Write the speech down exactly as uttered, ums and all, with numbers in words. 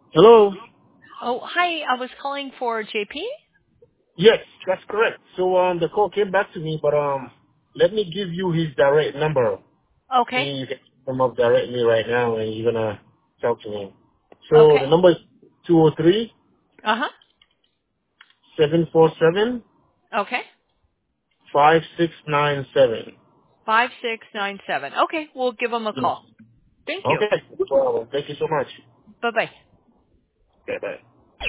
Hello? Oh, hi. I was calling for J P. Yes, that's correct. So um, the call came back to me, but um, let me give you his direct number. Okay. And you can come up directly right now, and you're gonna talk to him. So Okay. the number is two zero three Uh huh. seven four seven Okay. five six nine seven. Five six nine seven. Okay, we'll give them a Yes. call. Thank you. Okay. Well, thank you so much. Bye bye. Okay, bye.